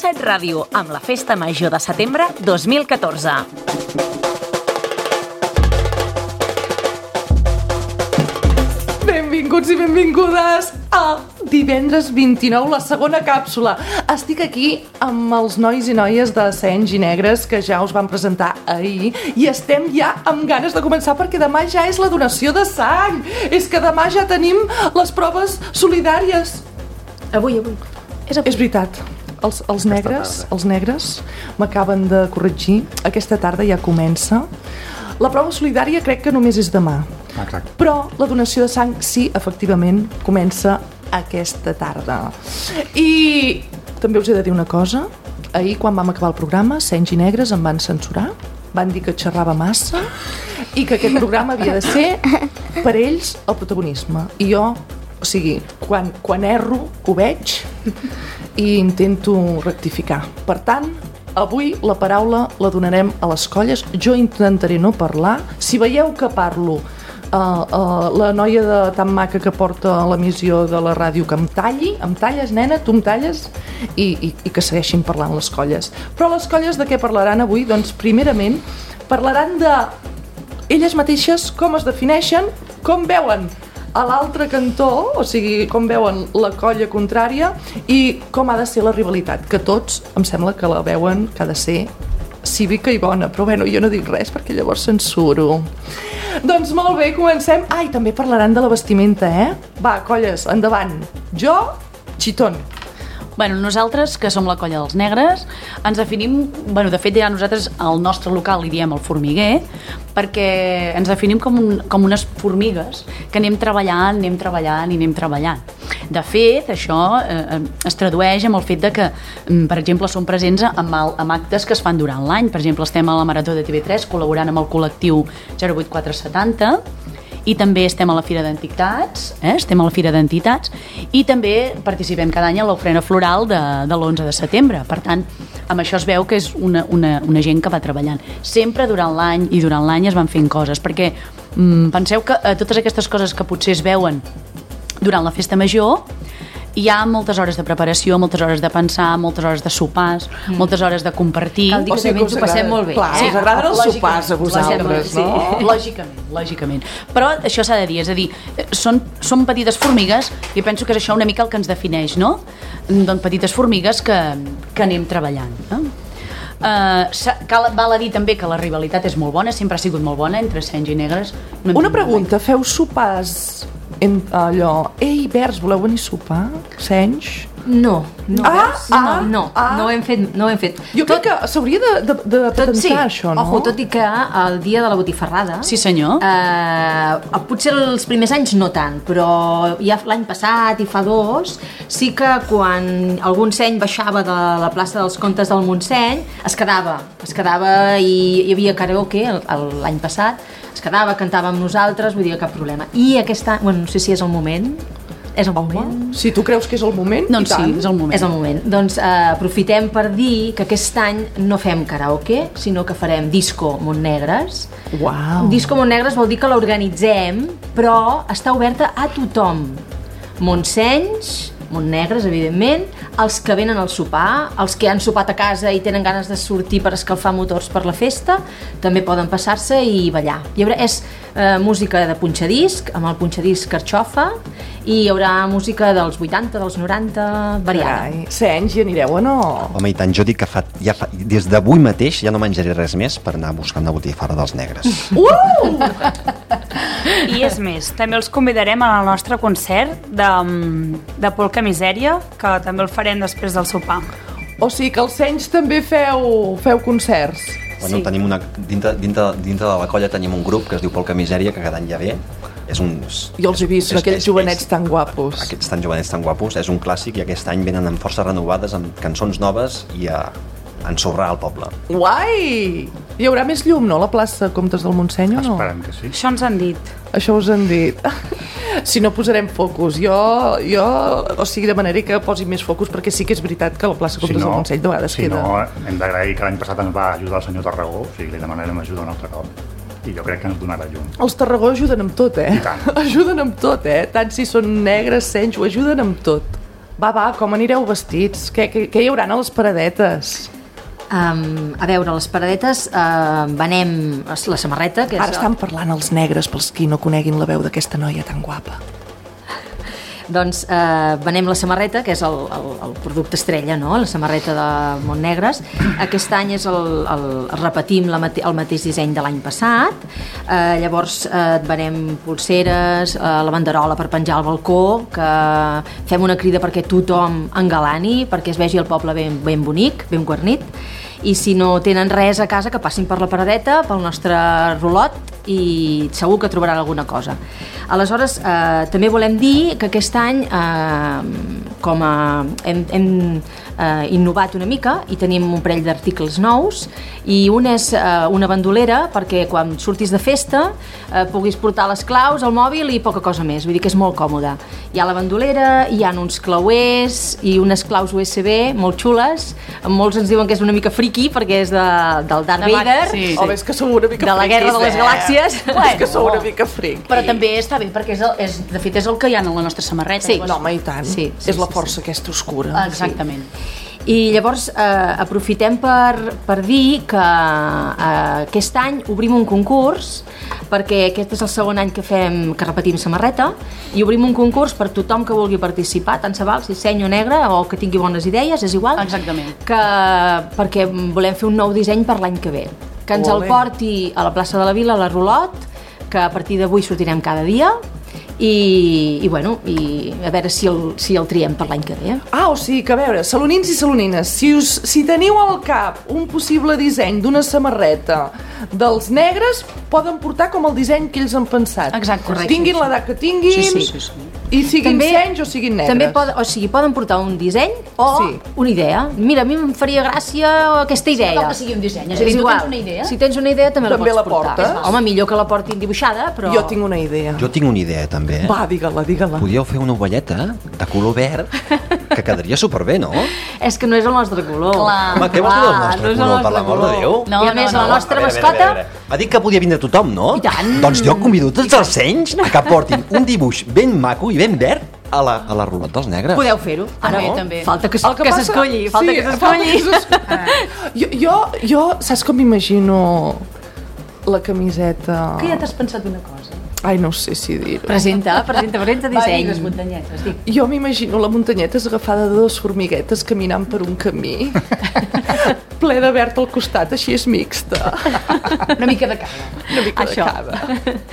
97 Ràdio, amb la Festa Major de Setembre 2014. Benvinguts i benvingudes a divendres 29, la segona càpsula. Estic aquí amb els nois i noies de Senys i Negres, que ja us van presentar ahir, i estem ja amb ganes de començar perquè demà ja és la donació de sang. És que demà ja tenim les proves solidàries. Avui. És veritat. Els negres m'acaben de corregir. Aquesta tarda ja comença. La prova solidària crec que només és demà. Exacte. Però la donació de sang sí, efectivament, comença aquesta tarda. I també us he de dir una cosa. Ahir, quan vam acabar el programa, Senys i Negres em van censurar. Van dir que xerrava massa i que aquest programa havia de ser per ells el protagonisme. I jo, o sigui, quan erro, ho veig i intento rectificar. Per tant, avui la paraula la donarem a les colles. Jo intentaré no parlar. Si veieu que parlo, la noia tan maca que porta l'emissió de la ràdio que em talles, nena, tu em talles, i que segueixin parlant les colles. Però les colles de què parlaran avui? Doncs primerament parlaran de elles mateixes, com es defineixen, com veuen a l'altre cantó, o sigui, com veuen la colla contrària i com ha de ser la rivalitat, que tots em sembla que la veuen que ha de ser cívica i bona, però bueno, jo no dic res perquè llavors censuro. Doncs molt bé, comencem. I també parlaran de la vestimenta, Va, colles, endavant. Jo, xitón. Bueno, nosaltres, que som la colla dels negres, ens definim, de fet ja nosaltres al nostre local li diem el formiguer, perquè ens definim com unes formigues que anem treballant. De fet, això es tradueix amb el fet de que, per exemple, som presents en actes que es fan durant l'any. Per exemple, estem a la Marató de TV3 col·laborant amb el col·lectiu 08470, i també estem a la Fira d'Entitats, i també participem cada any a l'ofrena floral de l'11 de setembre. Per tant, amb això es veu que és una gent que va treballant. Sempre durant l'any es van fent coses, perquè penseu que totes aquestes coses que potser es veuen durant la festa major, hi ha moltes hores de preparació, moltes hores de pensar, moltes hores de sopars, moltes hores de compartir. Cal dir que també ens ho passem molt bé. Clar, us agraden els sopars a vosaltres, no? Lògicament. Però això s'ha de dir, és a dir, són petites formigues, i penso que és això una mica el que ens defineix, no? Doncs petites formigues que anem treballant, no? Val a dir també que la rivalitat és molt bona, sempre ha sigut molt bona entre Senys i Negres. Una pregunta, feu sopars allò, ei, Verds, voleu venir a sopar? Senys? No ho hem fet. Jo crec que s'hauria de patentar això, no? Ojo, tot i que el dia de la botifarrada... Sí, senyor. Potser els primers anys no tant, però ja l'any passat i fa 2, sí que quan algun seny baixava de la plaça dels Comtes del Montseny, es quedava i hi havia karaoke l'any passat, es quedava, cantava amb nosaltres, vull dir, cap problema. I aquest any, no sé si és el moment... És el moment? Si tu creus que és el moment, doncs sí, és el moment. És el moment. Doncs aprofitem per dir que aquest any no fem karaoke, sinó que farem Disco Montnegres. Uau! Disco Montnegres vol dir que l'organitzem, però està oberta a tothom. Montsenys, Montnegres, evidentment, els que venen al sopar, els que han sopat a casa i tenen ganes de sortir per escalfar motors per la festa, també poden passar-se i ballar. És música de punxadisc, amb el punxadisc Carxofa, i hi haurà música dels 80, dels 90, variada. Senys, hi anireu o no? Home, i tant, jo dic que des d'avui mateix ja no menjaré res més per anar buscant una botifarra dels negres. I és més, també els convidarem al nostre concert de Polka Misèria, que també el farem després del sopar. O sigui que els Senys també feu concerts. Bueno, sí. Tenim dintre de la colla tenim un grup que es diu Polka Misèria, que cada any ja ve. Jo els he vist, aquells jovenets tan guapos. Aquests jovenets tan guapos, és un clàssic, i aquest any venen amb forces renovades, amb cançons noves i a ensorrar el poble. Guai! Hi haurà més llum, no, a la plaça Comtes del Montseny, o no? Esperem que sí. Això ens han dit. Això us han dit. Si no, posarem focus. Jo demanaré que posin més focus, perquè sí que és veritat que la plaça Comtes del Montseny de vegades queda... Si no, hem d'agrair que l'any passat ens va ajudar el senyor Tarragó, o sigui, li demanarem ajuda un altre cop. I jo crec que ens donarà llum. Els Tarragó ajuden amb tot, I tant. Ajuden amb tot, Tant si són negres, Senys, ho ajuden amb tot. Va, com anireu vestits? Què hi haurà a les paradetes? A veure, les paradetes venem la samarreta, que és... Ara estan parlant els negres, pels qui no coneguin la veu d'aquesta noia tan guapa. Doncs venem la samarreta, que és el producte estrella, no? La samarreta de Montnegres. Aquest any repetim el mateix disseny de l'any passat. Llavors venem pulseres, la banderola per penjar al balcó, que fem una crida perquè tothom engalani, perquè es vegi el poble ben bonic, ben guarnit. I si no tenen res a casa, que passin per la paradeta, pel nostre rulot, i segur que trobaran alguna cosa. Aleshores, també volem dir que aquest any hem innovat una mica i tenim un parell d'articles nous, i un és una bandolera perquè quan surtis de festa puguis portar les claus, el mòbil i poca cosa més, vull dir que és molt còmode. Hi ha la bandolera, hi ha uns clauers i unes claus USB molt xules, molts ens diuen que és una mica friki perquè és del Darth Vader, sí. O és que sou una mica de la Guerra de les Galàxies. És que sou una mica fric. Però també està bé perquè de fet és el que hi ha en la nostra samarreta. Sí. No, home, i tant. Sí, és la força aquesta oscura. Exactament. I llavors aprofitem per dir que aquest any obrim un concurs, perquè aquest és el segon any que repetim samarreta, i obrim un concurs per tothom que vulgui participar, tant se val si seny o negre o que tingui bones idees, és igual. Exactament. Perquè volem fer un nou disseny per l'any que ve, que ens el porti a la plaça de la Vila, a la Rulot, que a partir d'avui sortirem cada dia, i a veure si el triem per l'any que ve. O sigui que, a veure, salonins i salonines, si teniu al cap un possible disseny d'una samarreta dels negres, poden portar com el disseny que ells han pensat. Exacte, correcte. Tinguin l'edat que tinguin, Sí. i siguin senys o siguin negres. També poden portar un disseny o una idea. Mira, a mi em faria gràcia aquesta idea. No cal que sigui un disseny, és a dir, tu tens una idea? Si tens una idea també la pots portar. portes. Home, millor que la portin dibuixada, però... Jo tinc una idea. Jo tinc una idea, també. Va, digue-la. Podríeu fer una ovelleta de color verd que quedaria superbé, no? És que no és el nostre color. Clar. Home, què vols dir del nostre color, per l'amor de Déu? I a més, la nostra mascota... Ha dit que podia vindre tothom, no? I tant. Doncs jo convido tots els senys a que portin un dibuix ben maco i ben verd a la rulot dels negres. Podeu fer-ho. També. Falta que s'escolli. Falta que s'escolli. Jo, saps com m'imagino la camiseta? Que ja t'has pensat una cosa? Ai, no sé si dir-ho. Presenta Va, disseny. digues muntanyetes, dic. Jo m'imagino la muntanyeta agafada de dues formiguetes caminant per un camí ple de verd al costat, així és mixta. Una mica de cara. Una mica de cada.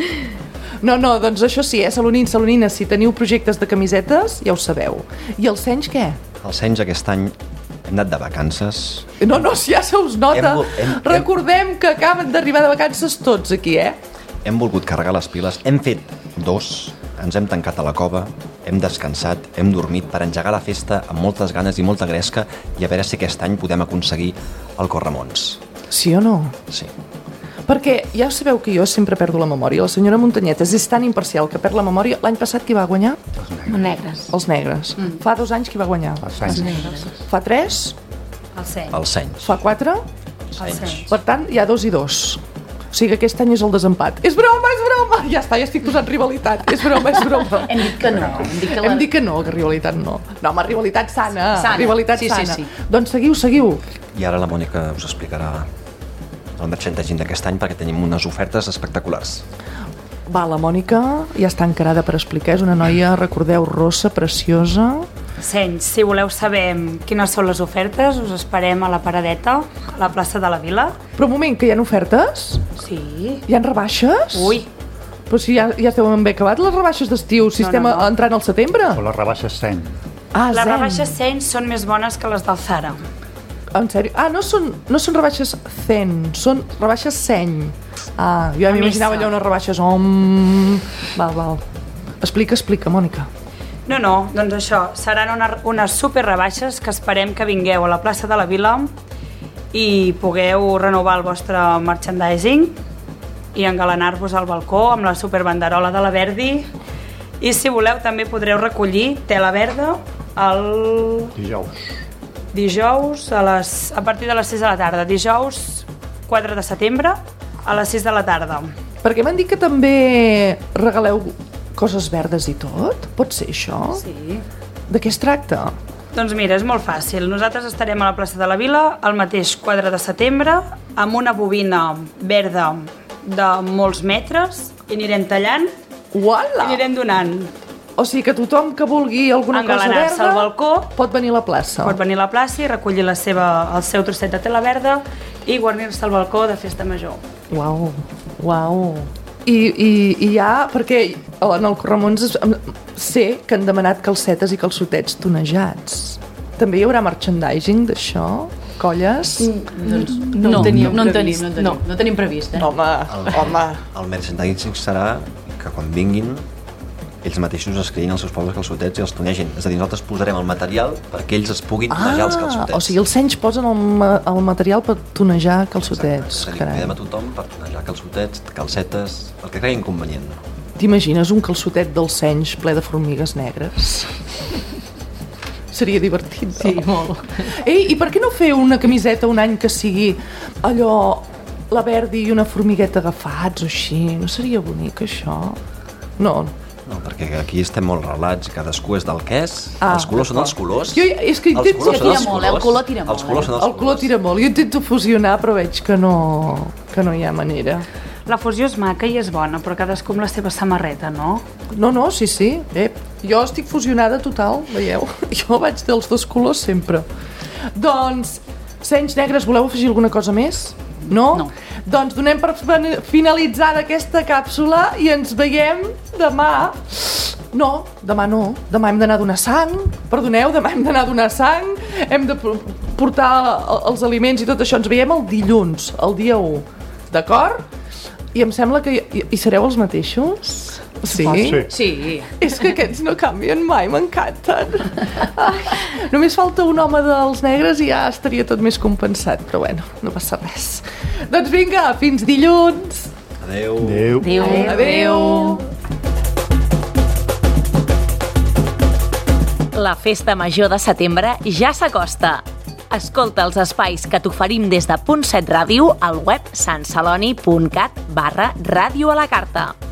No, doncs això sí, salonins, salonines, si teniu projectes de camisetes, ja ho sabeu. I els senys què? Els senys aquest any hem anat de vacances. No, si ja se us nota. Recordem que acaben d'arribar de vacances tots aquí, Hem volgut carregar les piles, hem fet 2, ens hem tancat a la cova, hem descansat, hem dormit per engegar la festa amb moltes ganes i molta gresca i a veure si aquest any podem aconseguir el Corremons. Sí o no? Sí. Perquè ja sabeu que jo sempre perdo la memòria. La senyora Muntanyetes és tan imparcial que perd la memòria. L'any passat qui va guanyar? Negres. Els negres. Fa 2 anys qui va guanyar? Els senys. Fa 3? Els senys. Fa 4? Senys. Per tant, hi ha 2 i 2. O sigui que aquest any és el desempat. És broma! Ja està, ja estic posant rivalitat. És broma. Hem dit que no. Hem dit que no, que rivalitat no. No, home, rivalitat sana. Rivalitat Sí. Doncs seguiu. I ara la Mònica us explicarà el merchandising d'aquest any perquè tenim unes ofertes espectaculars. Va, la Mònica ja està encarada per explicar. És una noia, recordeu, rossa, preciosa. Senys, si voleu saber quines són les ofertes, us esperem a la paradeta, a la plaça de la Vila. Però un moment, que hi ha ofertes? Sí. Hi ha rebaixes? Ui. Però si ja esteu ben acabat les rebaixes d'estiu, si estem entrant al setembre. O les rebaixes seny. Les rebaixes Senys són més bones que les del Zara. En sèrio? No són rebaixes zen, són rebaixes seny. Jo m'imaginava allò unes rebaixes Val. Explica, Mònica. No, doncs això, seran unes super rebaixes que esperem que vingueu a la plaça de la Vila i pugueu renovar el vostre merchandising i engalanar-vos al balcó amb la superbanderola de la Verdi, i si voleu també podreu recollir tela verda el dijous a partir de les 6 de la tarda, dijous 4 de setembre a les 6 de la tarda. Perquè m'han dit que també regaleu coses verdes i tot? Pot ser això? Sí. De què es tracta? Doncs mira, és molt fàcil. Nosaltres estarem a la plaça de la Vila el mateix 4 de setembre amb una bobina verda de molts metres i anirem tallant i Uala! anirem donant. O sigui que tothom que vulgui alguna cosa Engalanar-se verda al balcó. pot venir a la plaça. Pot venir a la plaça i recollir el seu trosset de tela verda i guarnir-se al balcó de festa major. Uau, uau. I hi ha, perquè en el Corramons sé que han demanat calcetes i calçotets tonejats. També hi haurà merchandising d'això? Colles? No tenim previst. Home, home. El merchandising serà que quan vinguin ells mateixos es creïn els seus pobles calçotets i els tonegin. És a dir, nosaltres posarem el material perquè ells es puguin tonejar els calçotets. O sigui, els senys posen el material per tonejar calçotets. És a dir, cridem a tothom per tonejar calçotets, calcetes, el que cregui convenient. T'imagines un calçotet dels senys ple de formigues negres? Seria divertit, no? Sí, molt. Ei, i per què no fer una camiseta un any que sigui allò, la Verdi i una formigueta agafats o així? No seria bonic, això? No. No, perquè aquí estem molt relats, cadascú és del que és, Ah, els colors són els colors. Jo, és que Els intento... colors són tira els molt, colors. el color tira molt, Els colors són els El color tira molt. Jo intento fusionar, però veig que no hi ha manera. La fusió és maca i és bona, però cadascú amb la seva samarreta, no? No, sí. Jo estic fusionada total, veieu? Jo vaig dels dos colors sempre. Doncs, senys negres, voleu afegir alguna cosa més? No? No. Doncs donem per finalitzada aquesta càpsula i ens veiem demà. No, demà no. Demà hem d'anar a donar sang. Perdoneu, demà hem d'anar a donar sang. Hem de portar els aliments i tot això. Ens veiem el dilluns, el dia 1. D'acord? I em sembla que hi sereu els mateixos? Sí? Sí. És que aquests no canvien mai, m'encanten. Ai, només falta un home dels negres i ja estaria tot més compensat, però bueno, no passa res. Doncs vinga, fins dilluns. Adéu. Adéu. Adéu. La festa major de setembre ja s'acosta. Escolta els espais que t'oferim des de Punt 7 Ràdio al web santceloni.cat/ràdio a la carta.